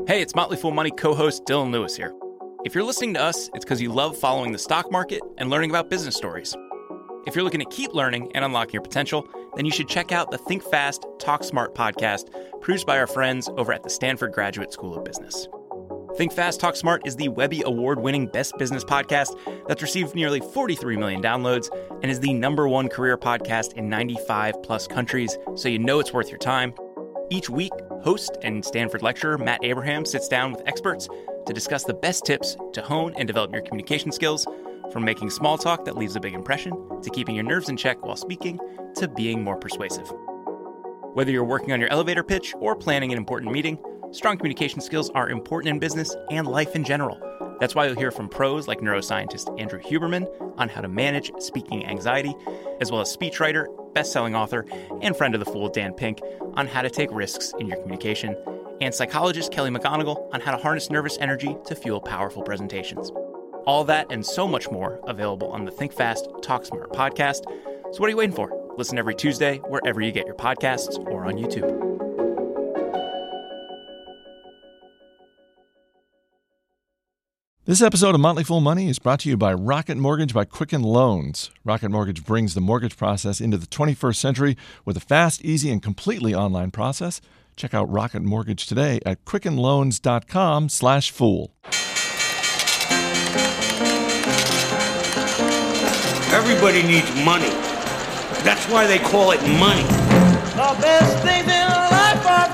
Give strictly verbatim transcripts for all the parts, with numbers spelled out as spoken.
Hey, it's Motley Fool Money co-host Dylan Lewis here. If you're listening to us, it's because you love following the stock market and learning about business stories. If you're looking to keep learning and unlocking your potential, then you should check out the Think Fast, Talk Smart podcast produced by our friends over at the Stanford Graduate School of Business. Think Fast, Talk Smart is the Webby Award-winning best business podcast that's received nearly forty-three million downloads and is the number one career podcast in ninety-five plus countries, so you know it's worth your time. Each week, host and Stanford lecturer Matt Abraham sits down with experts to discuss the best tips to hone and develop your communication skills, from making small talk that leaves a big impression, to keeping your nerves in check while speaking, to being more persuasive. Whether you're working on your elevator pitch or planning an important meeting, strong communication skills are important in business and life in general. That's why you'll hear from pros like neuroscientist Andrew Huberman on how to manage speaking anxiety, as well as speechwriter, best-selling author, and friend of the Fool Dan Pink on how to take risks in your communication, and psychologist Kelly McGonigal on how to harness nervous energy to fuel powerful presentations. All that and so much more available on the Think Fast, Talk Smart podcast. So what are you waiting for? Listen every Tuesday wherever you get your podcasts or on YouTube. This episode of Motley Fool Money is brought to you by Rocket Mortgage by Quicken Loans. Rocket Mortgage brings the mortgage process into the twenty-first century with a fast, easy, and completely online process. Check out Rocket Mortgage today at quickenloans.com slash fool. Everybody needs money. That's why they call it money. The best things in life are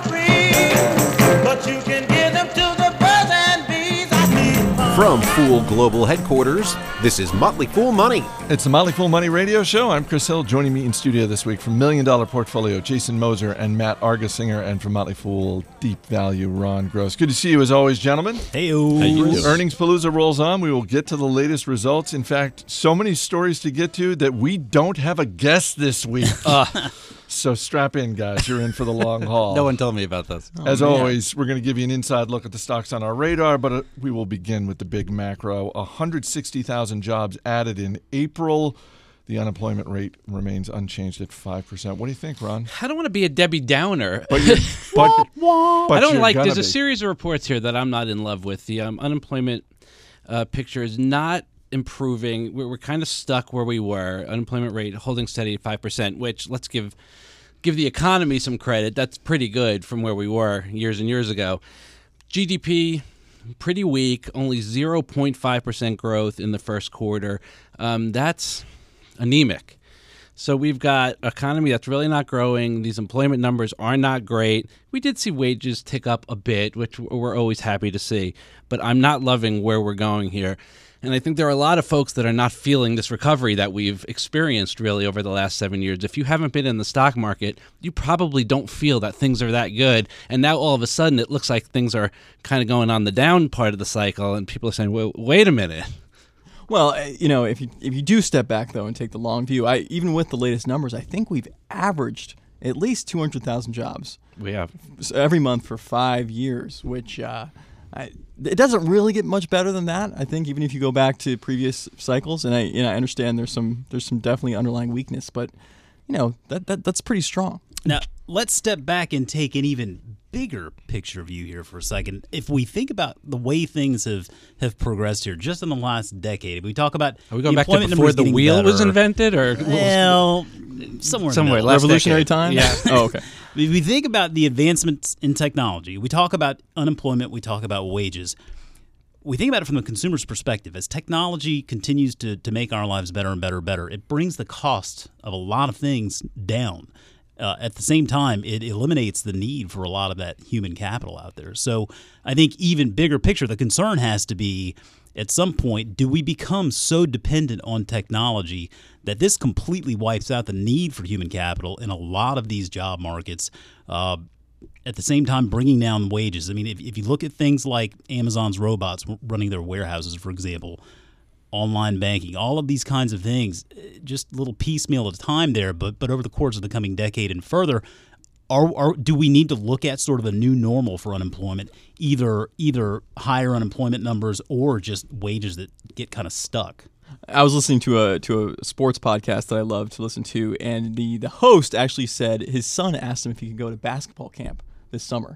free, but you can give them to the birds and bees. I need money. From Fool Global Headquarters, this is Motley Fool Money. It's the Motley Fool Money radio show. I'm Chris Hill. Joining me in studio this week from Million Dollar Portfolio, Jason Moser and Matt Argesinger, and from Motley Fool Deep Value, Ron Gross. Good to see you as always, gentlemen. Hey-o. How you doing? Earnings Palooza rolls on. We will get to the latest results. In fact, so many stories to get to that we don't have a guest this week. uh. So strap in, guys. You're in for the long haul. No one told me about this. As oh, always, we're going to give you an inside look at the stocks on our radar, but uh, we will begin with the big macro. one hundred sixty thousand jobs added in April. The unemployment rate remains unchanged at five percent. What do you think, Ron? I don't want to be a Debbie Downer. But you're, but, but I don't you're like, there's be. a series of reports here that I'm not in love with. The um, unemployment uh, picture is not improving. We're, we're kind of stuck where we were. Unemployment rate holding steady at five percent, which let's give give the economy some credit. That's pretty good from where we were years and years ago. G D P, pretty weak, only zero point five percent growth in the first quarter. Um, that's anemic. So we've got an economy that's really not growing. These employment numbers are not great. We did see wages tick up a bit, which we're always happy to see. But I'm not loving where we're going here. And I think there are a lot of folks that are not feeling this recovery that we've experienced really over the last seven years. If you haven't been in the stock market, you probably don't feel that things are that good. And now all of a sudden it looks like things are kind of going on the down part of the cycle. And people are saying, well, wait a minute. Well, you know, if you if you do step back, though, and take the long view, I even with the latest numbers, I think we've averaged at least two hundred thousand jobs. We have. Every month for five years, which uh, I, it doesn't really get much better than that. I think even if you go back to previous cycles, and I you know, I understand there's some there's some definitely underlying weakness, but you know that, that that's pretty strong. Now, let's step back and take an even bigger picture view here for a second. If we think about the way things have, have progressed here just in the last decade, if we talk about Are we going back to before the wheel better, was invented? Or well, somewhere, somewhere in the last revolutionary decade. time? Yeah. Oh, okay. If we think about the advancements in technology, we talk about unemployment, we talk about wages. We think about it from the consumer's perspective. As technology continues to, to make our lives better and better and better, it brings the cost of a lot of things down. Uh, at the same time, it eliminates the need for a lot of that human capital out there. So I think even bigger picture, the concern has to be, at some point, do we become so dependent on technology that this completely wipes out the need for human capital in a lot of these job markets, uh, at the same time bringing down wages? I mean, if, if you look at things like Amazon's robots running their warehouses, for example, online banking, all of these kinds of things, just a little piecemeal at a time there, but but over the course of the coming decade and further, are, are do we need to look at sort of a new normal for unemployment, either either higher unemployment numbers or just wages that get kind of stuck? I was listening to a to a sports podcast that I love to listen to, and the, the host actually said his son asked him if he could go to basketball camp this summer.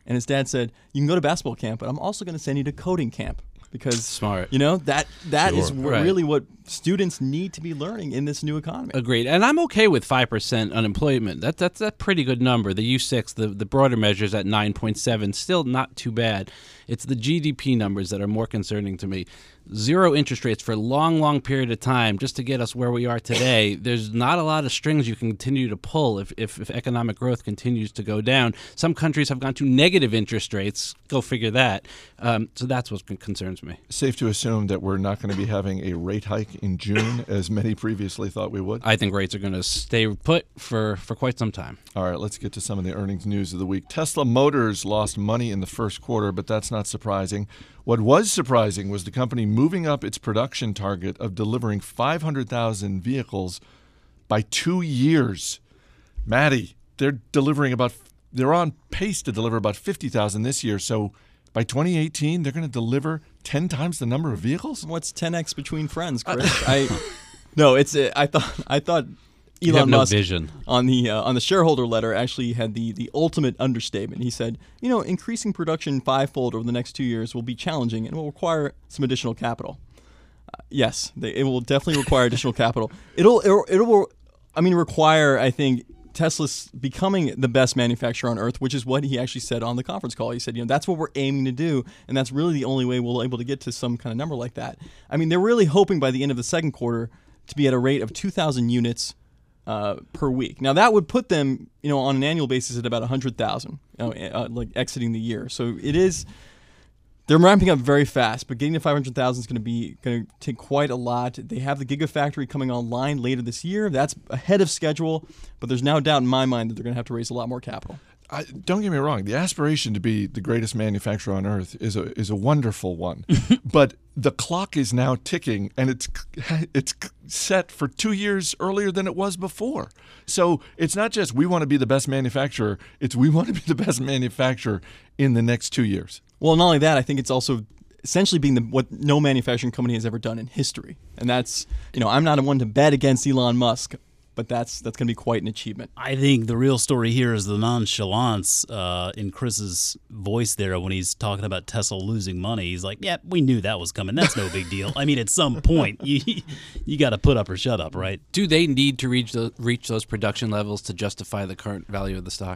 And his dad said, you can go to basketball camp, but I'm also going to send you to coding camp. Because smart, you know that that sure. is right. really what students need to be learning in this new economy. Agreed, and I'm okay with five percent unemployment. That that's a pretty good number. The U six, the the broader measures at nine point seven, still not too bad. It's the G D P numbers that are more concerning to me. Zero interest rates for a long, long period of time just to get us where we are today. There's not a lot of strings you can continue to pull if, if, if economic growth continues to go down. Some countries have gone to negative interest rates. Go figure that. Um, so that's what concerns me. Safe to assume that we're not going to be having a rate hike in June, as many previously thought we would? I think rates are going to stay put for, for quite some time. All right, let's get to some of the earnings news of the week. Tesla Motors lost money in the first quarter, but that's not surprising. What was surprising was the company moving up its production target of delivering five hundred thousand vehicles by two years. Maddie, they're delivering about, they're on pace to deliver about fifty thousand this year. So by twenty eighteen, they're going to deliver ten times the number of vehicles? What's ten x between friends, Chris? I no, it's uh, I thought I thought You Elon have no Musk vision. on the uh, on the shareholder letter actually had the the ultimate understatement. He said, you know, increasing production fivefold over the next two years will be challenging and will require some additional capital. Uh, yes, they, it will definitely require additional capital. It'll it'll, it'll I mean require I think Tesla's becoming the best manufacturer on earth, which is what he actually said on the conference call. He said, you know, that's what we're aiming to do, and that's really the only way we'll be able to get to some kind of number like that. I mean, they're really hoping by the end of the second quarter to be at a rate of two thousand units uh, per week. Now, that would put them, you know, on an annual basis at about one hundred thousand, you know, uh, like exiting the year. So it is, they're ramping up very fast, but getting to five hundred thousand is going to be going to take quite a lot. They have the Gigafactory coming online later this year. That's ahead of schedule, but there's no doubt in my mind that they're going to have to raise a lot more capital. I, don't get me wrong. The aspiration to be the greatest manufacturer on earth is a is a wonderful one, but the clock is now ticking, and it's it's set for two years earlier than it was before. So it's not just we want to be the best manufacturer; it's we want to be the best manufacturer in the next two years. Well, not only that, I think it's also essentially being the, what no manufacturing company has ever done in history, and that's, you know, I'm not one to bet against Elon Musk, but that's that's going to be quite an achievement. I think the real story here is the nonchalance uh, in Chris's voice there when he's talking about Tesla losing money. He's like, yeah, we knew that was coming. That's no big deal. I mean, at some point, you you got to put up or shut up, right? Do they need to reach those, reach those production levels to justify the current value of the stock?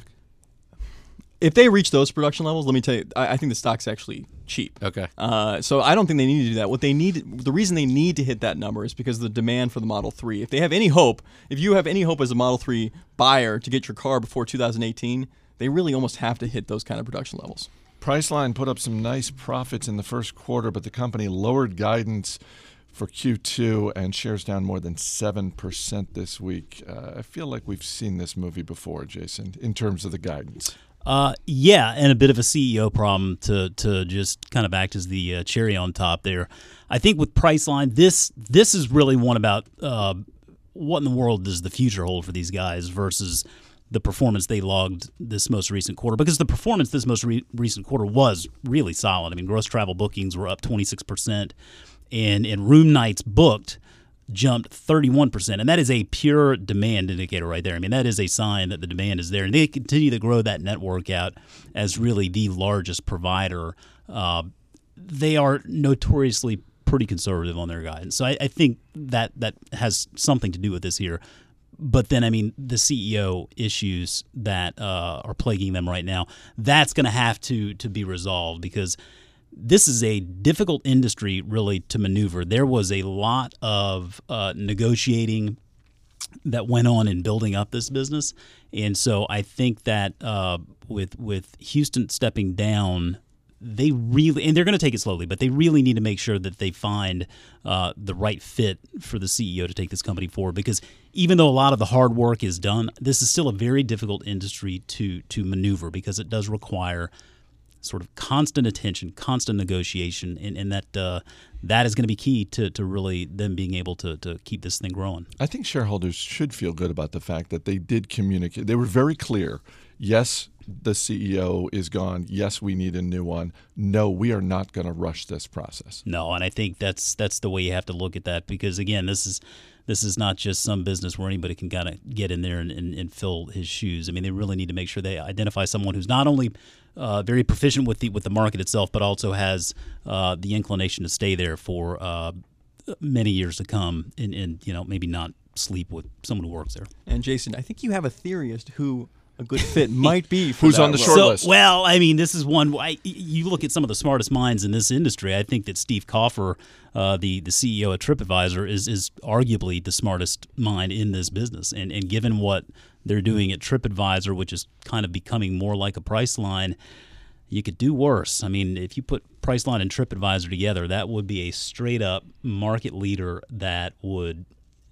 If they reach those production levels, let me tell you, I, I think the stock's actually cheap. Okay. Uh, so I don't think they need to do that. What they need, the reason they need to hit that number is because of the demand for the Model three. If they have any hope, if you have any hope as a Model three buyer to get your car before two thousand eighteen, they really almost have to hit those kind of production levels. Priceline put up some nice profits in the first quarter, but the company lowered guidance for Q two, and shares down more than seven percent this week. Uh, I feel like we've seen this movie before, Jason, in terms of the guidance. Uh, yeah, and a bit of a C E O problem to to just kind of act as the uh, cherry on top there. I think with Priceline, this this is really one about uh, what in the world does the future hold for these guys versus the performance they logged this most recent quarter. Because the performance this most re- recent quarter was really solid. I mean, gross travel bookings were up twenty-six percent, and, and room nights booked jumped thirty-one percent, and that is a pure demand indicator right there. I mean, that is a sign that the demand is there, and they continue to grow that network out as really the largest provider. Uh, they are notoriously pretty conservative on their guidance, so I, I think that that has something to do with this here. But then, I mean, the C E O issues that uh, are plaguing them right now, that's going to have to to be resolved because this is a difficult industry, really, to maneuver. There was a lot of uh, negotiating that went on in building up this business, and so I think that uh, with with Houston stepping down, they really, and they're going to take it slowly, but they really need to make sure that they find uh, the right fit for the C E O to take this company forward. Because even though a lot of the hard work is done, this is still a very difficult industry to to maneuver because it does require sort of constant attention, constant negotiation, and, and that uh, that is going to be key to, to really them being able to, to keep this thing growing. I think shareholders should feel good about the fact that they did communicate. They were very clear. Yes, the C E O is gone. Yes, we need a new one. No, we are not going to rush this process. No, and I think that's that's the way you have to look at that because, again, this is this is not just some business where anybody can kind of get in there and, and, and fill his shoes. I mean, they really need to make sure they identify someone who's not only uh, very proficient with the with the market itself, but also has uh, the inclination to stay there for uh, many years to come, and, and you know maybe not sleep with someone who works there. And Jason, I think you have a theory as to who a good fit might be for Who's that on the role. short So, list? well, I mean, this is one. I, you look at some of the smartest minds in this industry. I think that Steve Kaufer, uh, the the C E O at TripAdvisor, is is arguably the smartest mind in this business. And and given what they're doing at TripAdvisor, which is kind of becoming more like a Priceline, you could do worse. I mean, if you put Priceline and TripAdvisor together, that would be a straight up market leader that would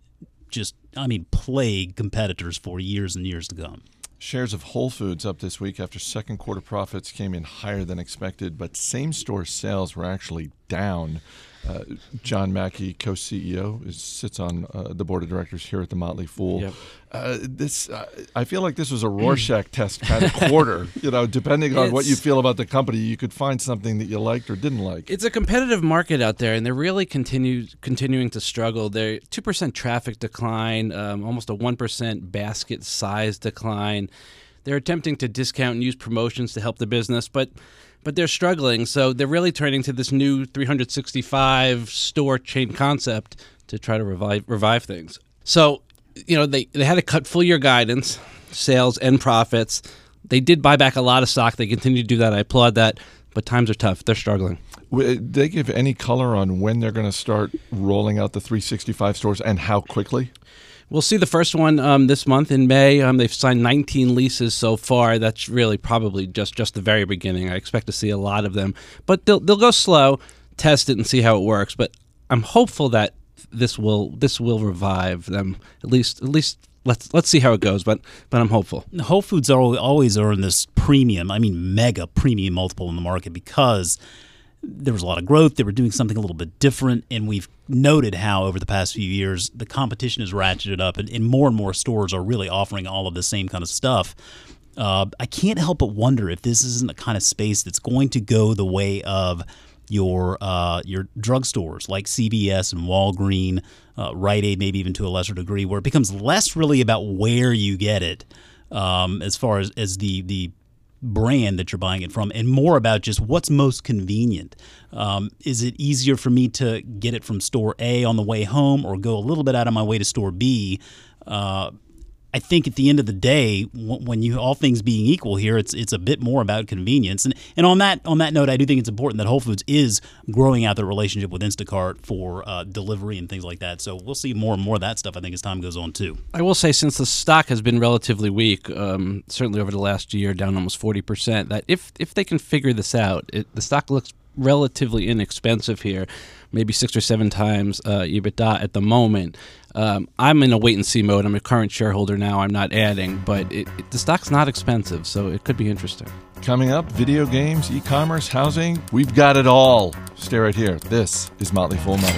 just, I mean, plague competitors for years and years to come. Shares of Whole Foods up this week after second quarter profits came in higher than expected, but same-store sales were actually down. Uh, John Mackey, co-C E O, is, sits on uh, the board of directors here at the Motley Fool. Yep. Uh, this, uh, I feel like this was a Rorschach test kind of quarter. You know, depending on what It's- you feel about the company, you could find something that you liked or didn't like. It's a competitive market out there, and they're really continue, continuing to struggle. They're two percent traffic decline, um, almost a one percent basket size decline. They're attempting to discount and use promotions to help the business, but but they're struggling. So they're really turning to this new three hundred sixty-five store chain concept to try to revive revive things. So, you know, they, they had to cut full year guidance, sales and profits. They did buy back a lot of stock. They continue to do that. I applaud that. But times are tough. They're struggling. Did they give any color on when they're going to start rolling out the three sixty-five stores and how quickly? We'll see the first one um, this month in May. Um, they've signed nineteen leases so far. That's really probably just, just the very beginning. I expect to see a lot of them. But they'll they'll go slow, test it, and see how it works. But I'm hopeful that this will this will revive them. At least at least let's let's see how it goes. But but I'm hopeful. Whole Foods are always earn this premium, I mean mega premium multiple in the market because there was a lot of growth. They were doing something a little bit different, and we've noted how over the past few years the competition has ratcheted up, and, and more and more stores are really offering all of the same kind of stuff. Uh, I can't help but wonder if this isn't the kind of space that's going to go the way of your uh, your drugstores like C V S and Walgreens, uh, Rite Aid, maybe even to a lesser degree, where it becomes less really about where you get it um, as far as, as the the brand that you're buying it from, and more about just what's most convenient. Um, is it easier for me to get it from store A on the way home or go a little bit out of my way to store B? Uh, I think at the end of the day, w- when you all things being equal here, it's it's a bit more about convenience. And and on that on that note, I do think it's important that Whole Foods is growing out their relationship with Instacart for uh, delivery and things like that. So we'll see more and more of that stuff, I think, as time goes on too. I will say, since the stock has been relatively weak, um, certainly over the last year, down almost forty percent, that if if they can figure this out, it, the stock looks relatively inexpensive here, maybe six or seven times uh, EBITDA at the moment. Um, I'm in a wait-and-see mode. I'm a current shareholder now. I'm not adding, but it, it, the stock's not expensive, so it could be interesting. Coming up, video games, e-commerce, housing, we've got it all. Stay right here. This is Motley Fool Money.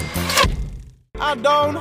I don't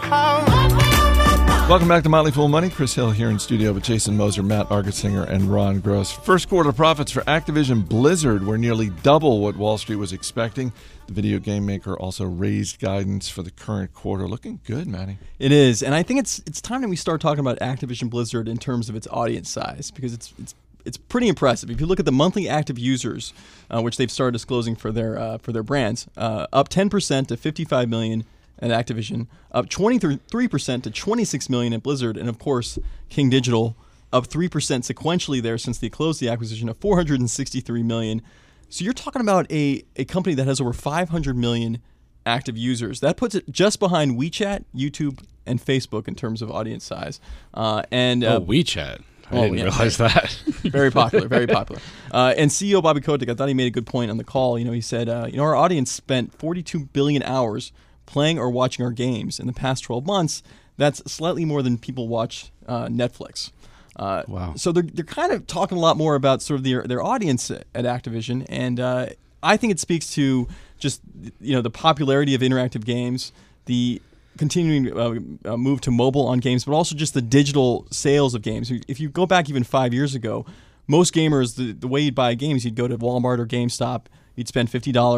have. Welcome back to Motley Fool Money. Chris Hill here in studio with Jason Moser, Matt Argersinger, and Ron Gross. First quarter profits for Activision Blizzard were nearly double what Wall Street was expecting. The video game maker also raised guidance for the current quarter. Looking good, Matty. It is, and I think it's it's time that we start talking about Activision Blizzard in terms of its audience size, because it's it's it's pretty impressive. If you look at the monthly active users, uh, which they've started disclosing for their uh, for their brands, uh, up ten percent to fifty-five million at Activision, up twenty-three percent to twenty-six million at Blizzard, and of course King Digital up three percent sequentially there since they closed the acquisition of four hundred sixty-three million. So you're talking about a, a company that has over five hundred million active users. That puts it just behind WeChat, YouTube, and Facebook in terms of audience size. Uh, and uh, Oh, WeChat. I oh, didn't yeah, realize that. very popular, very popular. Uh, and C E O Bobby Kotick, I thought he made a good point on the call. You know, he said, uh, you know, our audience spent forty-two billion hours playing or watching our games in the past twelve months. That's slightly more than people watch uh, Netflix. Uh, Wow. So they're they're kind of talking a lot more about sort of their their audience at Activision, and uh, I think it speaks to just you know the popularity of interactive games, the continuing uh, uh, move to mobile on games, but also just the digital sales of games. If you go back even five years ago, most gamers, the, the way you'd buy games, you'd go to Walmart or GameStop, you'd spend fifty dollars,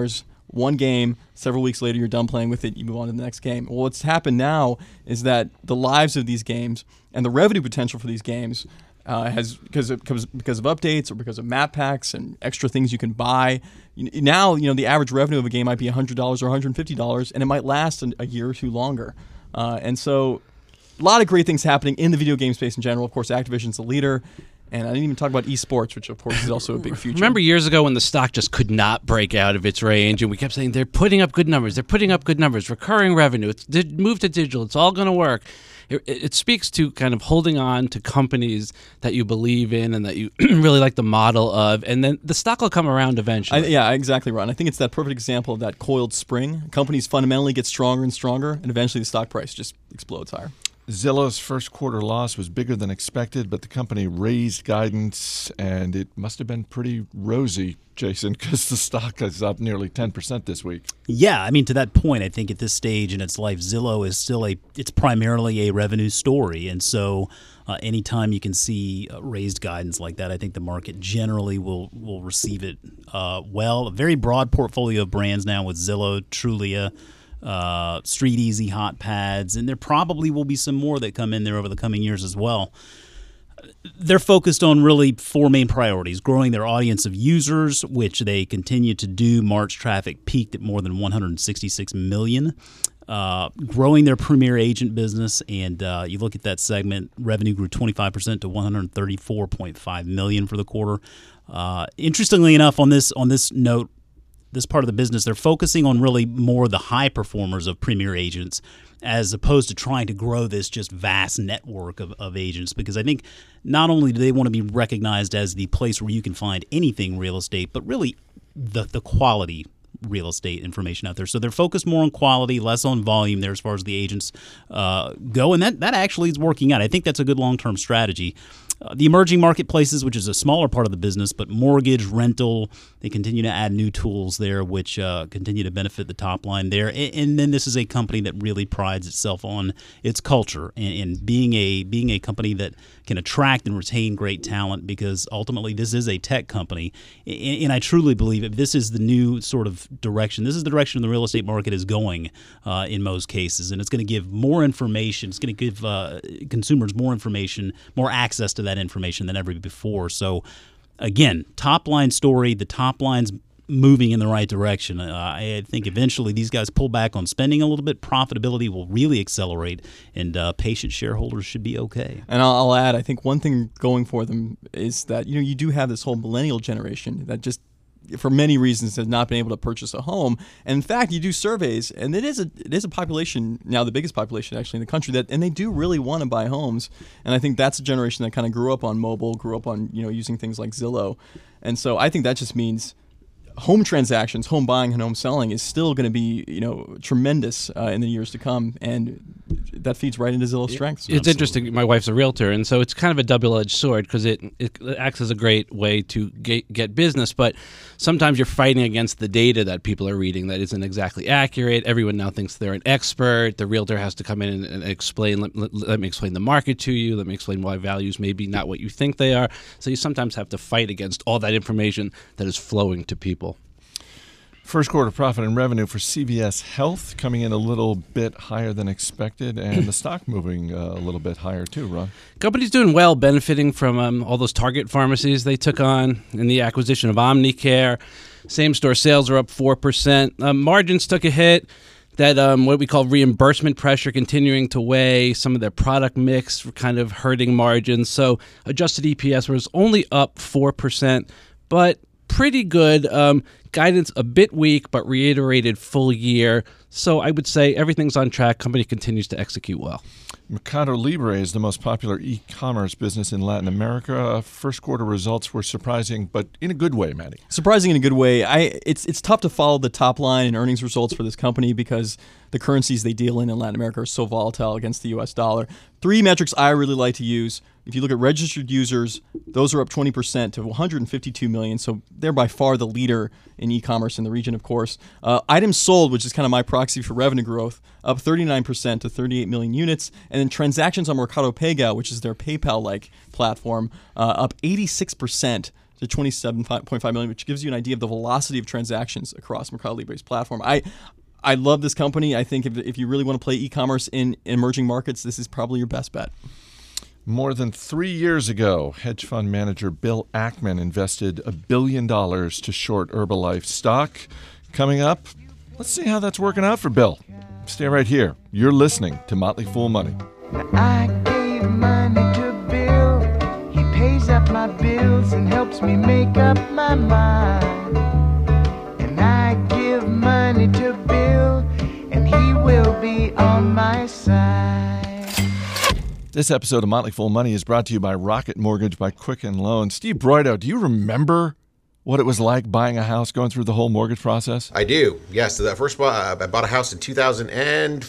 one game, several weeks later you're done playing with it, you move on to the next game. Well, what's happened now is that the lives of these games and the revenue potential for these games uh, has because of, because because of updates or because of map packs and extra things you can buy. Now, you know, the average revenue of a game might be one hundred dollars or one hundred fifty dollars, and it might last a year or two longer. Uh, and so a lot of great things happening in the video game space in general. Of course, Activision's the leader. And I didn't even talk about esports, which, of course, is also a big future. Remember years ago when the stock just could not break out of its range, and we kept saying, they're putting up good numbers, they're putting up good numbers, recurring revenue, it's move to digital, it's all going to work. It, it speaks to kind of holding on to companies that you believe in and that you really like the model of, and then the stock will come around eventually. I, yeah, exactly, Ron. I think it's that perfect example of that coiled spring. Companies fundamentally get stronger and stronger, and eventually the stock price just explodes higher. Zillow's first quarter loss was bigger than expected, but the company raised guidance, and it must have been pretty rosy, Jason, because the stock is up nearly ten percent this week. Yeah, I mean, to that point, I think at this stage in its life, Zillow is still a, it's primarily a revenue story. And so uh, anytime you can see uh, raised guidance like that, I think the market generally will, will receive it uh, well. A very broad portfolio of brands now with Zillow, Trulia, uh, Street Easy, Hot Pads, and there probably will be some more that come in there over the coming years as well. They're focused on really four main priorities: growing their audience of users, which they continue to do. March traffic peaked at more than one hundred sixty-six million. Uh, growing their premier agent business, and uh, you look at that segment, revenue grew twenty-five percent to one hundred thirty-four point five million dollars for the quarter. Uh, interestingly enough, on this on this note, this part of the business, they're focusing on really more the high performers of premier agents as opposed to trying to grow this just vast network of, of agents, because I think not only do they want to be recognized as the place where you can find anything real estate, but really the the quality real estate information out there. So they're focused more on quality, less on volume there as far as the agents uh, go, and that, that actually is working out. I think that's a good long-term strategy. Uh, the emerging marketplaces, which is a smaller part of the business, but mortgage, rental, they continue to add new tools there, which uh, continue to benefit the top line there. And, and then this is a company that really prides itself on its culture and, and being a being a company that can attract and retain great talent, because ultimately this is a tech company. And, and I truly believe if this is the new sort of direction, this is the direction the real estate market is going uh, in most cases, and it's going to give more information. It's going to give uh, consumers more information, more access to that information than ever before. So again, top line story, the top line's moving in the right direction. Uh, I think eventually these guys pull back on spending a little bit, profitability will really accelerate, and uh, patient shareholders should be okay. And I'll, I'll add, I think one thing going for them is that, you know, you do have this whole millennial generation that just, for many reasons, has not been able to purchase a home. And in fact, you do surveys, and it is a it is a population now, the biggest population actually in the country, that and they do really want to buy homes. And I think that's a generation that kind of grew up on mobile, grew up on, you know, using things like Zillow. And so I think that just means home transactions, home buying and home selling is still going to be, you know, tremendous uh, in the years to come, and that feeds right into Zillow's strengths. It's Absolutely. interesting. My wife's a realtor, and so it's kind of a double-edged sword, because it, it acts as a great way to get, get business, but sometimes you're fighting against the data that people are reading that isn't exactly accurate. Everyone now thinks they're an expert. The realtor has to come in and, and explain, let, let, let me explain the market to you, let me explain why values may be not what you think they are. So you sometimes have to fight against all that information that is flowing to people. First quarter profit and revenue for C V S Health coming in a little bit higher than expected, and the stock moving uh, a little bit higher too, Ron. Company's doing well, benefiting from um, all those Target pharmacies they took on in the acquisition of Omnicare. Same-store sales are up four percent. Um, margins took a hit. That um, what we call reimbursement pressure continuing to weigh. Some of their product mix kind of hurting margins. So adjusted E P S was only up four percent, but pretty good. Um, guidance a bit weak, but reiterated full year. So I would say everything's on track. Company continues to execute well. Mercado Libre is the most popular e-commerce business in Latin America. First quarter results were surprising, but in a good way, Maddie. Surprising in a good way. I it's it's tough to follow the top line and earnings results for this company because the currencies they deal in in Latin America are so volatile against the U S dollar. Three metrics I really like to use. If you look at registered users, those are up twenty percent to one hundred fifty-two million. So they're by far the leader in e-commerce in the region, of course. Uh, items sold, which is kind of my proxy for revenue growth, up thirty-nine percent to thirty-eight million units. And then transactions on Mercado Pago, which is their PayPal-like platform, uh, up eighty-six percent to twenty-seven point five million, which gives you an idea of the velocity of transactions across Mercado Libre's platform. I I love this company. I think if, if you really want to play e-commerce in emerging markets, this is probably your best bet. More than three years ago, hedge fund manager Bill Ackman invested a billion dollars to short Herbalife stock. Coming up, let's see how that's working out for Bill. Stay right here. You're listening to Motley Fool Money. I gave money to Bill. He pays up my bills and helps me make up my mind. And I give money to Bill, and he will be on my side. This episode of Motley Fool Money is brought to you by Rocket Mortgage by Quicken Loans. Steve Broido, do you remember what it was like buying a house, going through the whole mortgage process? I do. Yes. So that first bought, I bought a house in two thousand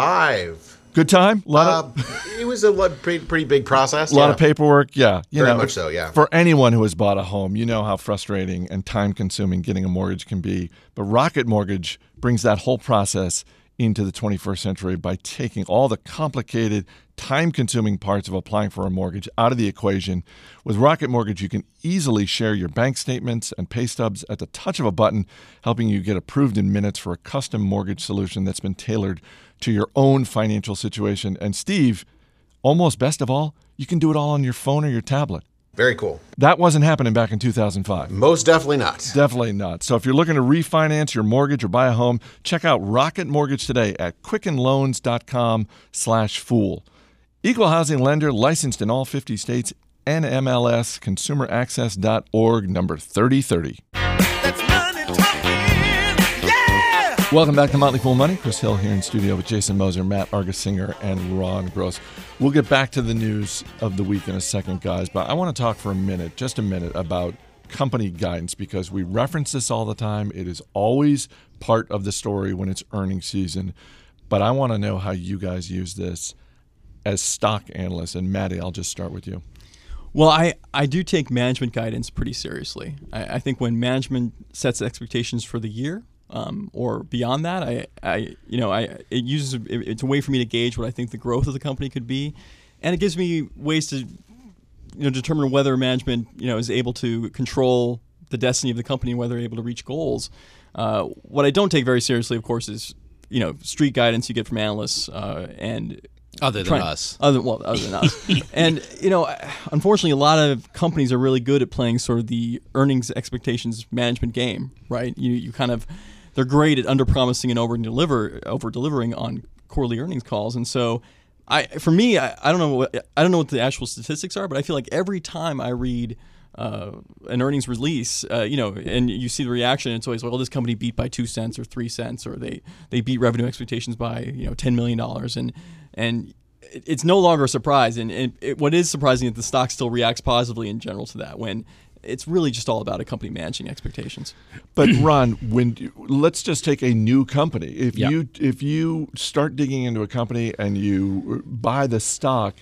five. Good time? A lot of, uh, it was a lot, pretty, pretty big process. A lot yeah. of paperwork. Yeah. You Very know, much so, yeah. For anyone who has bought a home, you know how frustrating and time-consuming getting a mortgage can be. But Rocket Mortgage brings that whole process into the twenty-first century by taking all the complicated, time-consuming parts of applying for a mortgage out of the equation. With Rocket Mortgage, you can easily share your bank statements and pay stubs at the touch of a button, helping you get approved in minutes for a custom mortgage solution that's been tailored to your own financial situation. And Steve, almost best of all, you can do it all on your phone or your tablet. Very cool. That wasn't happening back in two thousand five. Most definitely not. Definitely not. So if you're looking to refinance your mortgage or buy a home, check out Rocket Mortgage today at quickenloans.com slash fool. Equal housing lender, licensed in all fifty states, N M L S, consumer access dot org, number thirty thirty. That's money talking, yeah! Welcome back to Motley Fool Money. Chris Hill here in studio with Jason Moser, Matt Argersinger, and Ron Gross. We'll get back to the news of the week in a second, guys, but I want to talk for a minute, just a minute, about company guidance, because we reference this all the time. It is always part of the story when it's earnings season, but I want to know how you guys use this as stock analysts. And Maddie, I'll just start with you. Well, I, I do take management guidance pretty seriously. I, I think when management sets expectations for the year, Um, or beyond that, I, I, you know, I it uses it, it's a way for me to gauge what I think the growth of the company could be, and it gives me ways to, you know, determine whether management, you know, is able to control the destiny of the company and whether they're able to reach goals. Uh, what I don't take very seriously, of course, is, you know, street guidance you get from analysts uh, and other than trying, us, other well, other than us, and you know, unfortunately, a lot of companies are really good at playing sort of the earnings expectations management game, right? You you kind of They're great at under-promising and over-deliver, over-delivering on quarterly earnings calls, and so, I for me, I, I don't know what I don't know what the actual statistics are, but I feel like every time I read uh, an earnings release, uh, you know, and you see the reaction, it's always, well, this company beat by two cents or three cents, or they they beat revenue expectations by you know ten million dollars, and and it's no longer a surprise. And, and it, what is surprising is that the stock still reacts positively in general to that when it's really just all about a company managing expectations. But Ron, when let's just take a new company. If Yep. you if you start digging into a company and you buy the stock,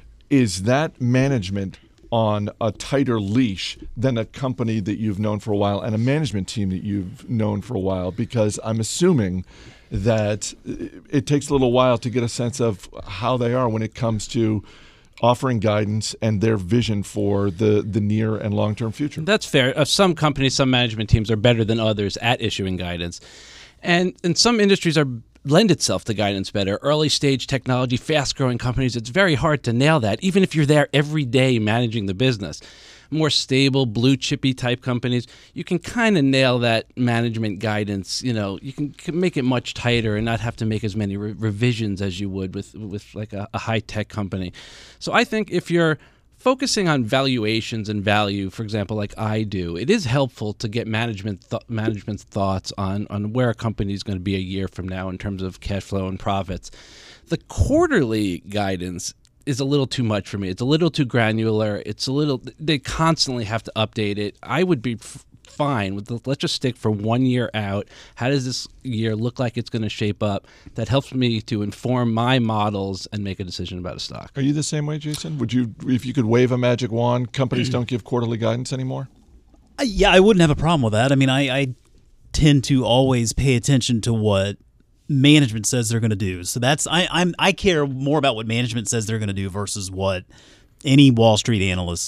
is that management on a tighter leash than a company that you've known for a while and a management team that you've known for a while? Because I'm assuming that it takes a little while to get a sense of how they are when it comes to offering guidance and their vision for the, the near and long-term future. That's fair. Uh, some companies, some management teams are better than others at issuing guidance. And, and some industries are lend itself to guidance better. Early stage technology, fast-growing companies, it's very hard to nail that, even if you're there every day managing the business. More stable, blue chippy type companies, you can kind of nail that management guidance. You know, you can, can make it much tighter and not have to make as many re- revisions as you would with with like a, a high tech company. So I think if you're focusing on valuations and value, for example, like I do, it is helpful to get management th- management's thoughts on on where a company is going to be a year from now in terms of cash flow and profits. The quarterly guidance is a little too much for me. It's a little too granular. It's a little, they constantly have to update it. I would be f- fine with the, let's just stick for one year out. How does this year look like it's going to shape up? That helps me to inform my models and make a decision about a stock. Are you the same way, Jason? Would you, if you could wave a magic wand, companies don't give quarterly guidance anymore? Uh, yeah, I wouldn't have a problem with that. I mean, I, I tend to always pay attention to what management says they're going to do. So that's I I'm I care more about what management says they're going to do versus what any Wall Street analyst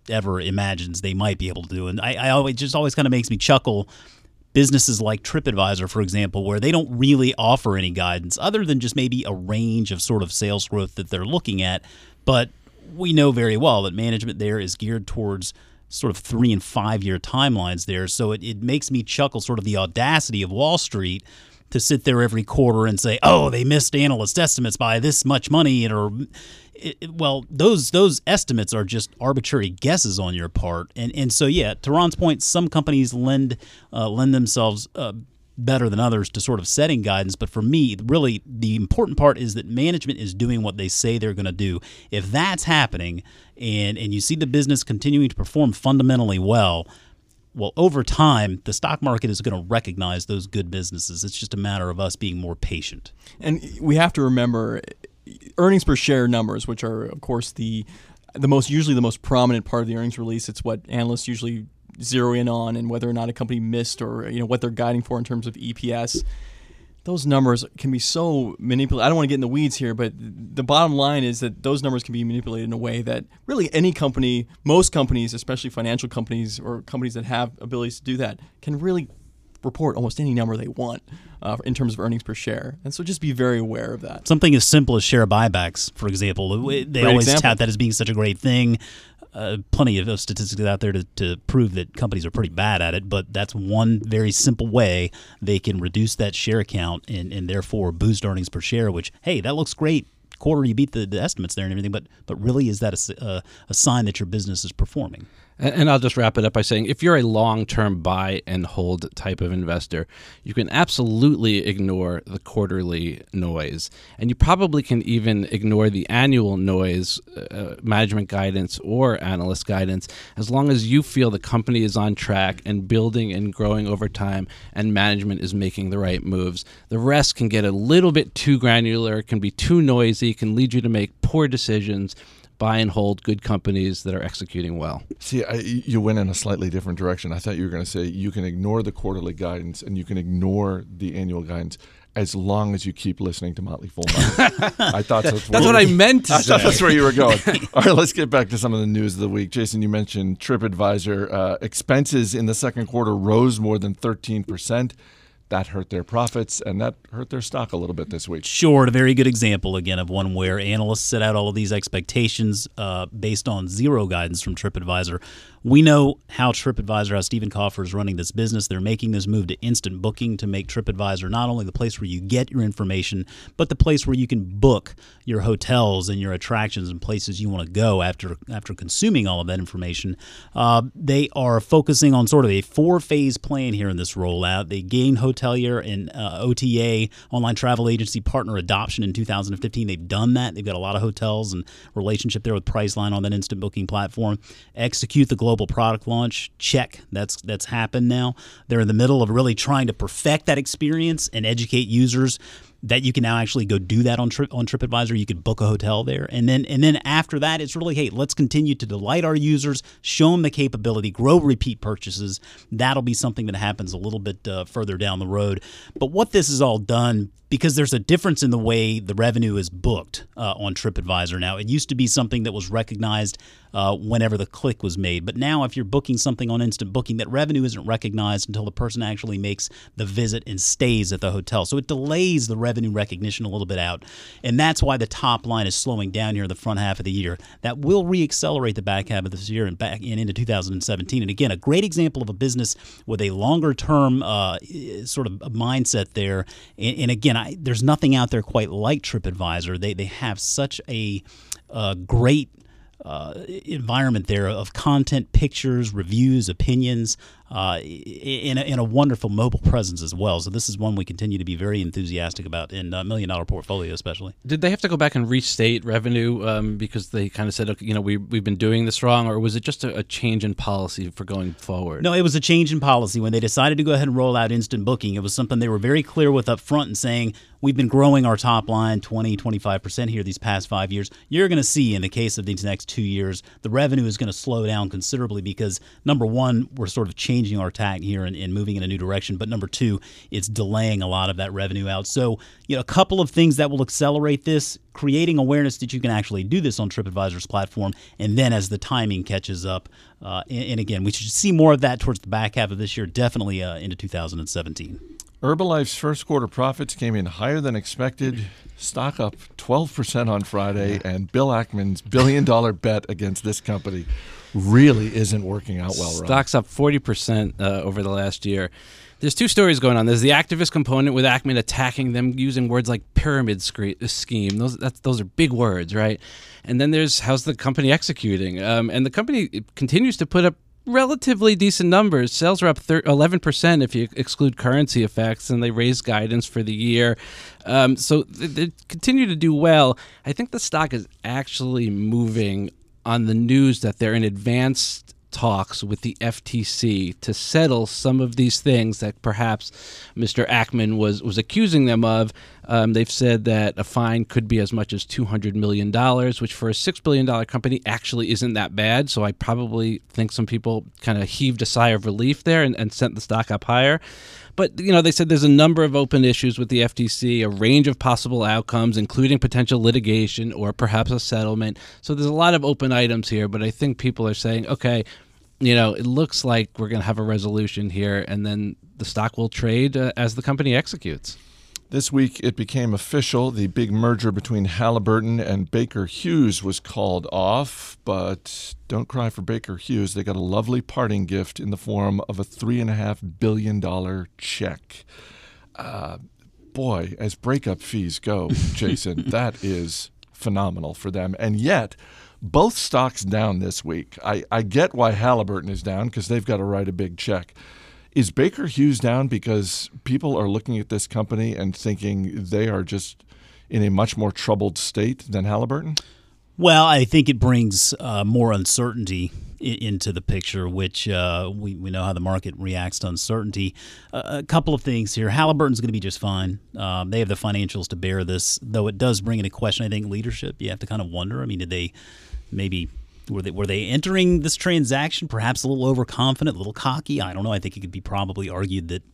ever imagines they might be able to do. And I, I always just always kind of makes me chuckle. Businesses like TripAdvisor, for example, where they don't really offer any guidance other than just maybe a range of sort of sales growth that they're looking at. But we know very well that management there is geared towards sort of three and five year timelines there. So it, it makes me chuckle, sort of the audacity of Wall Street to sit there every quarter and say, oh, they missed analyst estimates by this much money. Or, it, well, those those estimates are just arbitrary guesses on your part. And and so, yeah, to Ron's point, some companies lend uh, lend themselves uh, better than others to sort of setting guidance. But for me, really, the important part is that management is doing what they say they're going to do. If that's happening and, and you see the business continuing to perform fundamentally well, well, over time, the stock market is going to recognize those good businesses. It's just a matter of us being more patient. And we have to remember earnings per share numbers, which are, of course, the the most usually the most prominent part of the earnings release. It's what analysts usually zero in on, and whether or not a company missed, or you know what they're guiding for in terms of E P S. Those numbers can be so manipulated. I don't want to get in the weeds here, but the bottom line is that those numbers can be manipulated in a way that really any company, most companies, especially financial companies or companies that have abilities to do that, can really report almost any number they want uh, in terms of earnings per share. And so just be very aware of that. Something as simple as share buybacks, for example. They Great always example. tout that as being such a great thing. Uh, plenty of statistics out there to, to prove that companies are pretty bad at it, but that's one very simple way they can reduce that share count and, and therefore boost earnings per share, which, hey, that looks great. Quarter, you beat the, the estimates there and everything, but but really, is that a, a, a sign that your business is performing? And, and I'll just wrap it up by saying, if you're a long-term buy and hold type of investor, you can absolutely ignore the quarterly noise, and you probably can even ignore the annual noise, uh, management guidance or analyst guidance, as long as you feel the company is on track and building and growing over time, and management is making the right moves. The rest can get a little bit too granular, can be too noisy, can lead you to make poor decisions. Buy and hold good companies that are executing well. See, I, you went in a slightly different direction. I thought you were going to say you can ignore the quarterly guidance and you can ignore the annual guidance as long as you keep listening to Motley Fool Money. I thought that's, that's what I meant to I say. thought that's where you were going. All right, let's get back to some of the news of the week. Jason, you mentioned TripAdvisor. Uh, expenses in the second quarter rose more than thirteen percent. That hurt their profits, and that hurt their stock a little bit this week. Sure, a very good example, again, of one where analysts set out all of these expectations uh, based on zero guidance from TripAdvisor. We know how TripAdvisor, how Stephen Kaufer is running this business. They're making this move to instant booking to make TripAdvisor not only the place where you get your information, but the place where you can book your hotels and your attractions and places you want to go after after consuming all of that information. Uh, they are focusing on sort of a four-phase plan here in this rollout. They gained hotelier and uh, O T A, online travel agency partner adoption in two thousand fifteen. They've done that. They've got a lot of hotels and relationship there with Priceline on that instant booking platform. Execute the global product launch. Check. That's that's happened now. They're in the middle of really trying to perfect that experience and educate users that you can now actually go do that on Trip on TripAdvisor. You could book a hotel there, and then and then after that, it's really, hey, let's continue to delight our users, show them the capability, grow repeat purchases. That'll be something that happens a little bit uh, further down the road. But what this is all done, because there's a difference in the way the revenue is booked uh, on TripAdvisor now. It used to be something that was recognized uh, whenever the click was made. But now if you're booking something on instant booking, that revenue isn't recognized until the person actually makes the visit and stays at the hotel. So it delays the revenue recognition a little bit out. And that's why the top line is slowing down here in the front half of the year. That will reaccelerate the back half of this year and back and into two thousand seventeen. And again, a great example of a business with a longer term uh, sort of mindset there. And, and again, I, there's nothing out there quite like TripAdvisor. They they have such a uh, great uh, environment there of content, pictures, reviews, opinions, uh, in, a, in a wonderful mobile presence as well. So this is one we continue to be very enthusiastic about in a million dollar portfolio especially. Did they have to go back and restate revenue um, because they kind of said, okay, you know, we, we've been doing this wrong, or was it just a, a change in policy for going forward? No, it was a change in policy. When they decided to go ahead and roll out instant booking, it was something they were very clear with up front and saying, we've been growing our top line twenty, twenty-five percent here these past five years. You're going to see in the case of these next two years, the revenue is going to slow down considerably because, number one, we're sort of changing changing our tack here and, and moving in a new direction. But number two, it's delaying a lot of that revenue out. So, you know, a couple of things that will accelerate this, creating awareness that you can actually do this on TripAdvisor's platform, and then as the timing catches up, uh, and, and again, we should see more of that towards the back half of this year, definitely uh, into two thousand seventeen. Herbalife's first quarter profits came in higher than expected. Stock up twelve percent on Friday, and Bill Ackman's billion-dollar bet against this company really isn't working out well, Ron. Stock's up forty percent uh, over the last year. There's two stories going on. There's the activist component with Ackman attacking them using words like pyramid scheme. Those that's, those are big words, right? And then there's how's the company executing? Um, and the company continues to put up relatively decent numbers. Sales are up eleven percent if you exclude currency effects, and they raised guidance for the year. Um, so they, they continue to do well. I think the stock is actually moving on the news that they're in advanced talks with the F T C to settle some of these things that perhaps Mister Ackman was, was accusing them of. Um, they've said that a fine could be as much as two hundred million dollars, which for a six billion dollars company actually isn't that bad. So I probably think some people kind of heaved a sigh of relief there and, and sent the stock up higher. But, you know, they said there's a number of open issues with the F T C, a range of possible outcomes, including potential litigation or perhaps a settlement. So there's a lot of open items here, but I think people are saying, okay, you know, it looks like we're going to have a resolution here, and then the stock will trade uh, as the company executes. This week, it became official. The big merger between Halliburton and Baker Hughes was called off, but don't cry for Baker Hughes. They got a lovely parting gift in the form of a three point five billion dollars check. Uh, boy, as breakup fees go, Jason, that is phenomenal for them. And yet, both stocks down this week. I, I get why Halliburton is down because they've got to write a big check. Is Baker Hughes down because people are looking at this company and thinking they are just in a much more troubled state than Halliburton? Well, I think it brings uh, more uncertainty I- into the picture, which uh, we, we know how the market reacts to uncertainty. Uh, a couple of things here. Halliburton's going to be just fine. Um, they have the financials to bear this, though it does bring into question, I think, leadership. You have to kind of wonder. I mean, did they maybe were they were they entering this transaction perhaps a little overconfident, a little cocky? I don't know. I think it could be probably argued that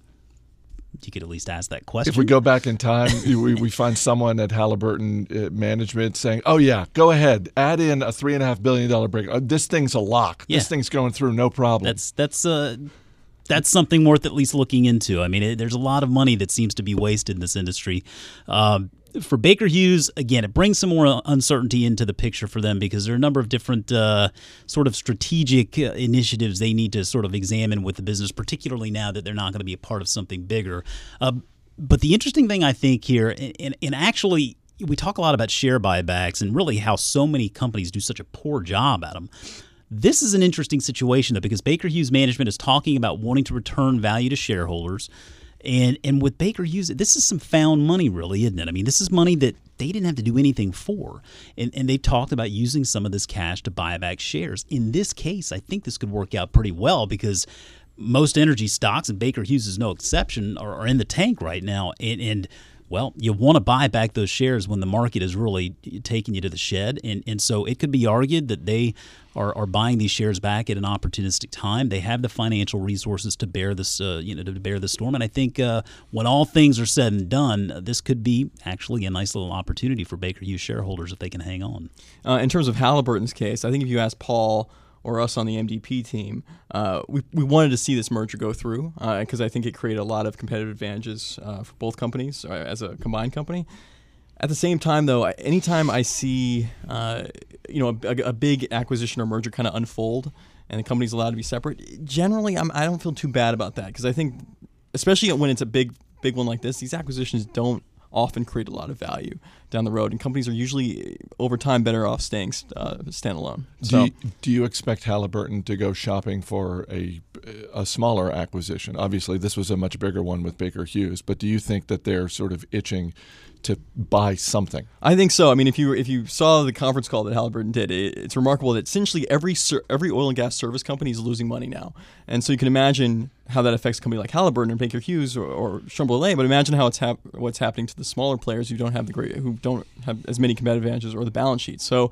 you could at least ask that question. If we go back in time, we, we find someone at Halliburton uh, management saying, oh, yeah, go ahead. Add in a three point five billion dollars break. Uh, this thing's a lock. Yeah. This thing's going through, no problem. That's that's uh, that's something worth at least looking into. I mean, it, there's a lot of money that seems to be wasted in this industry. Um, for Baker Hughes, again, it brings some more uncertainty into the picture for them because there are a number of different uh, sort of strategic uh, initiatives they need to sort of examine with the business, particularly now that they're not going to be a part of something bigger. Uh, but the interesting thing I think here, and, and actually we talk a lot about share buybacks and really how so many companies do such a poor job at them. This is an interesting situation, though, because Baker Hughes management is talking about wanting to return value to shareholders. And and with Baker Hughes, this is some found money, really, isn't it? I mean, this is money that they didn't have to do anything for. And, and they've talked about using some of this cash to buy back shares. In this case, I think this could work out pretty well because most energy stocks, and Baker Hughes is no exception, are, are in the tank right now. And, and well, you want to buy back those shares when the market is really taking you to the shed. And and so it could be argued that they are, are buying these shares back at an opportunistic time. They have the financial resources to bear this, uh, you know, to bear the storm. And I think uh, when all things are said and done, uh, this could be actually a nice little opportunity for Baker Hughes shareholders if they can hang on. Uh, in terms of Halliburton's case, I think if you ask Paul or us on the M D P team, uh, we, we wanted to see this merger go through because uh, I think it created a lot of competitive advantages uh, for both companies uh, as a combined company. At the same time, though, anytime I see uh, you know a, a big acquisition or merger kind of unfold and the company's allowed to be separate, generally I'm, I don't feel too bad about that because I think, especially when it's a big big one like this, these acquisitions don't often create a lot of value down the road, and companies are usually over time better off staying uh, standalone. So, do, you, do you expect Halliburton to go shopping for a a smaller acquisition? Obviously, this was a much bigger one with Baker Hughes, but do you think that they're sort of itching to buy something? I think so. I mean, if you if you saw the conference call that Halliburton did, it, it's remarkable that essentially every every oil and gas service company is losing money now, and so you can imagine how that affects a company like Halliburton or Baker Hughes or, or Schlumberger. But imagine how it's hap- what's happening to the smaller players who don't have the great who don't have as many competitive advantages or the balance sheet. So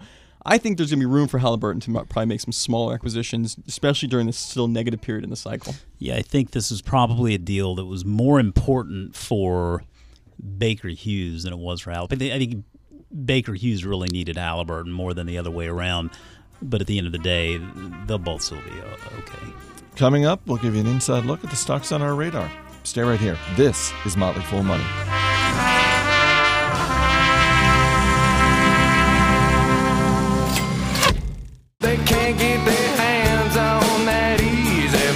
I think there's going to be room for Halliburton to m- probably make some smaller acquisitions, especially during this still negative period in the cycle. Yeah, I think this is probably a deal that was more important for Baker Hughes than it was for Halliburton. I think Baker Hughes really needed Halliburton more than the other way around. But at the end of the day, they'll both still be okay. Coming up, we'll give you an inside look at the stocks on our radar. Stay right here. This is Motley Fool Money. They can't get their hands on that easy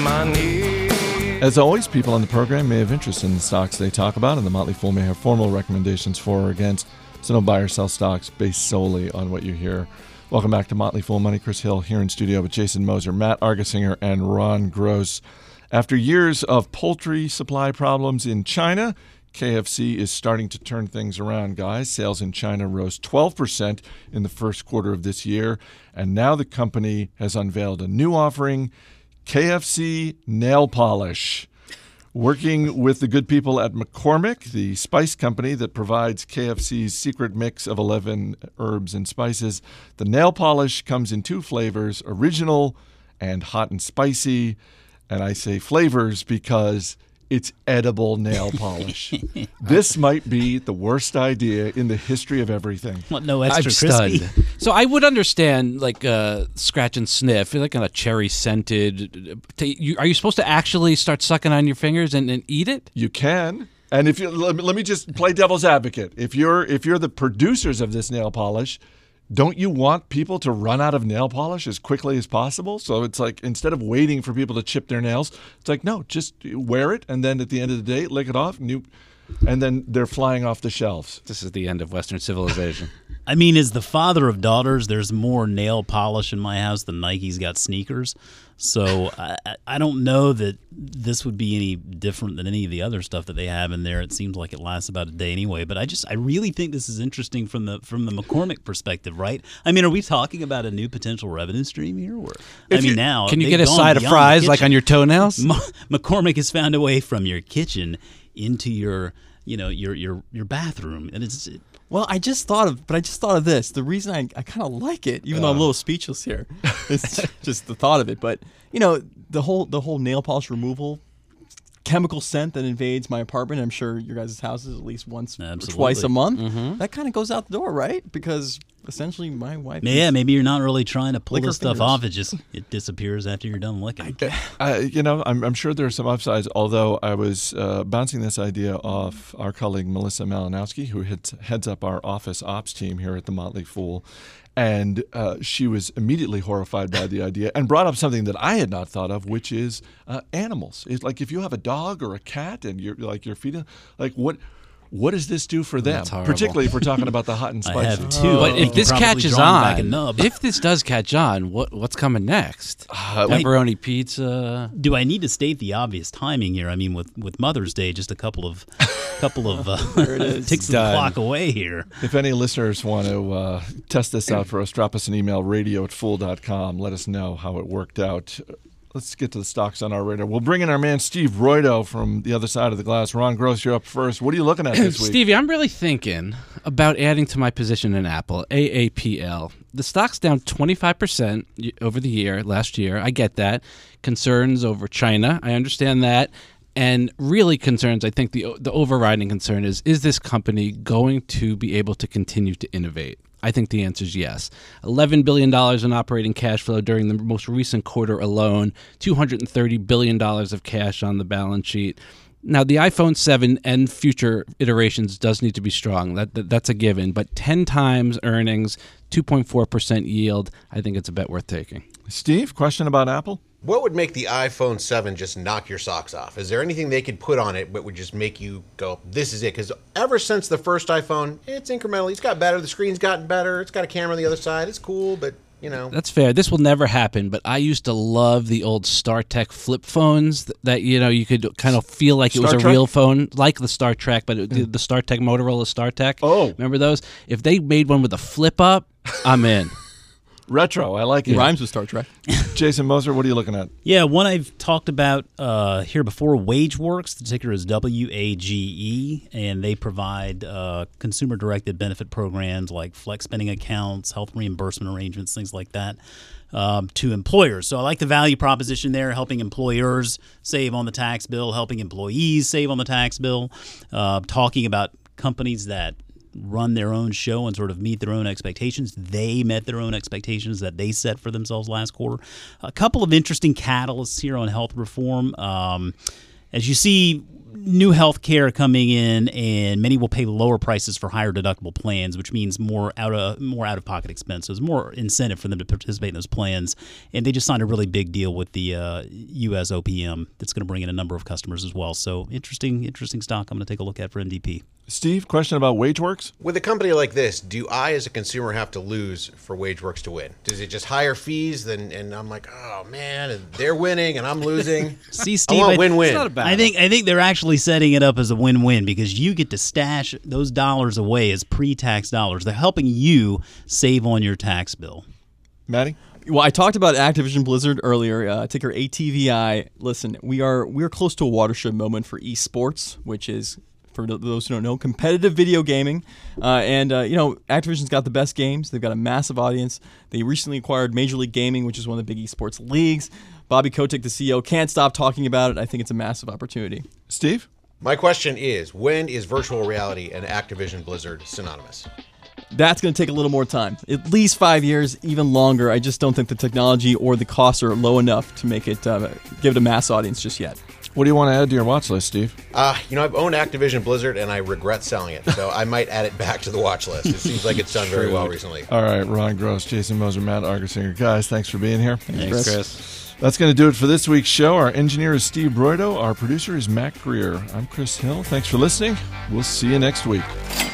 money. As always, people on the program may have interest in the stocks they talk about, and the Motley Fool may have formal recommendations for or against, so don't buy or sell stocks based solely on what you hear. Welcome back to Motley Fool Money. Chris Hill here in studio with Jason Moser, Matt Argesinger, and Ron Gross. After years of poultry supply problems in China, K F C is starting to turn things around, guys. Sales in China rose twelve percent in the first quarter of this year, and now the company has unveiled a new offering, K F C Nail Polish. Working with the good people at McCormick, the spice company that provides K F C's secret mix of eleven herbs and spices, the nail polish comes in two flavors, original and hot and spicy. And I say flavors because it's edible nail polish. This might be the worst idea in the history of everything. What, no extra I'm crispy? stunned. So I would understand like uh, scratch and sniff, like on a cherry scented. You, are you supposed to actually start sucking on your fingers and, and eat it? You can. And if you let me, let me just play devil's advocate. If you're if you're the producers of this nail polish, don't you want people to run out of nail polish as quickly as possible? So it's like instead of waiting for people to chip their nails, it's like, no, just wear it. And then at the end of the day, lick it off. And, you, and then they're flying off the shelves. This is the end of Western civilization. I mean, as the father of daughters, there's more nail polish in my house than Nike's got sneakers. So I, I don't know that this would be any different than any of the other stuff that they have in there. It seems like it lasts about a day anyway. But I just I really think this is interesting from the from the McCormick perspective, right? I mean, are we talking about a new potential revenue stream here? Or I mean, you, now can you get a side of fries like on your toenails? McCormick has found a way from your kitchen into your you know your your your bathroom, and it's. It, Well, I just thought of, but I just thought of this. The reason I, I kind of like it, even uh. though I'm a little speechless here, it's just the thought of it. But you know, the whole the whole nail polish removal, chemical scent that invades my apartment. I'm sure your guys' houses at least once Absolutely. or twice a month. Mm-hmm. That kind of goes out the door, right? Because essentially, my wife. Yeah, maybe you're not really trying to pull this stuff fingers. off. It just it disappears after you're done licking. Uh, you know, I'm, I'm sure there are some upsides, although I was uh, bouncing this idea off our colleague Melissa Malinowski, who heads, heads up our office ops team here at the Motley Fool. And uh, she was immediately horrified by the idea and brought up something that I had not thought of, which is uh, animals. It's like if you have a dog or a cat and you're like you're feeding, like what what does this do for them? Particularly if we're talking about the hot and spicy. I have two. But if this catches on, nub. if this does catch on, what what's coming next? Uh, Pepperoni wait, pizza. Do I need to state the obvious timing here? I mean, with, with Mother's Day, just a couple of couple of uh, ticks of the clock away here. If any listeners want to uh, test this out for us, drop us an email, radio at fool dot com. Let us know how it worked out. Let's get to the stocks on our radar. We'll bring in our man Steve Roydo from the other side of the glass. Ron Gross, you're up first. What are you looking at this week? Stevie, I'm really thinking about adding to my position in Apple, A A P L. The stock's down twenty-five percent over the year, last year. I get that. Concerns over China. I understand that. And really concerns, I think the the overriding concern is, is this company going to be able to continue to innovate? I think the answer is yes. eleven billion dollars in operating cash flow during the most recent quarter alone, two hundred thirty billion dollars of cash on the balance sheet. Now, the iPhone seven and future iterations does need to be strong. That, that That's a given. But ten times earnings, two point four percent yield, I think it's a bet worth taking. Steve, question about Apple? What would make the iPhone seven just knock your socks off? Is there anything they could put on it that would just make you go, this is it? Because ever since the first iPhone, it's incrementally. It's got better. The screen's gotten better. It's got a camera on the other side. It's cool, but, you know. That's fair. This will never happen, but I used to love the old StarTech flip phones that, that you know, you could kind of feel like it was Star a Trek? real phone, like the Star Trek, but it, the, the StarTech, Motorola StarTech. Oh. Remember those? If they made one with a flip up, I'm in. Retro, I like it. Rhymes with Star Trek. Jason Moser, what are you looking at? Yeah, one I've talked about uh, here before, WageWorks. The ticker is W A G E, and they provide uh, consumer-directed benefit programs like flex spending accounts, health reimbursement arrangements, things like that, um, to employers. So I like the value proposition there, helping employers save on the tax bill, helping employees save on the tax bill, uh, talking about companies that run their own show and sort of meet their own expectations. They met their own expectations that they set for themselves last quarter. A couple of interesting catalysts here on health reform. Um, as you see new health care coming in, and many will pay lower prices for higher deductible plans, which means more out of more out of pocket expenses, more incentive for them to participate in those plans. And they just signed a really big deal with the uh, U S O P M that's going to bring in a number of customers as well. So interesting, interesting stock. I'm going to take a look at for N D P. Steve, question about WageWorks? With a company like this, do I as a consumer have to lose for WageWorks to win? Does it just higher fees than, and I'm like, oh man, and they're winning and I'm losing? See, Steve, I want I, win-win. It's not a bad I think I think they're actually setting it up as a win-win because you get to stash those dollars away as pre-tax dollars. They're helping you save on your tax bill. Maddie? Well, I talked about Activision Blizzard earlier, uh, ticker A T V I. Listen, we are we're close to a watershed moment for esports, which is, for those who don't know, competitive video gaming. Uh, and, uh, you know, Activision's got the best games. They've got a massive audience. They recently acquired Major League Gaming, which is one of the big esports leagues. Bobby Kotick, the C E O, can't stop talking about it. I think it's a massive opportunity. Steve? My question is, when is virtual reality and Activision Blizzard synonymous? That's going to take a little more time. At least five years, even longer. I just don't think the technology or the costs are low enough to make it, uh, give it a mass audience just yet. What do you want to add to your watch list, Steve? Uh, you know, I've owned Activision Blizzard, and I regret selling it, so I might add it back to the watch list. It seems like it's done very well recently. All right, Ron Gross, Jason Moser, Matt Argersinger. Guys, thanks for being here. Thanks, Chris. Chris. That's going to do it for this week's show. Our engineer is Steve Broido. Our producer is Matt Greer. I'm Chris Hill. Thanks for listening. We'll see you next week.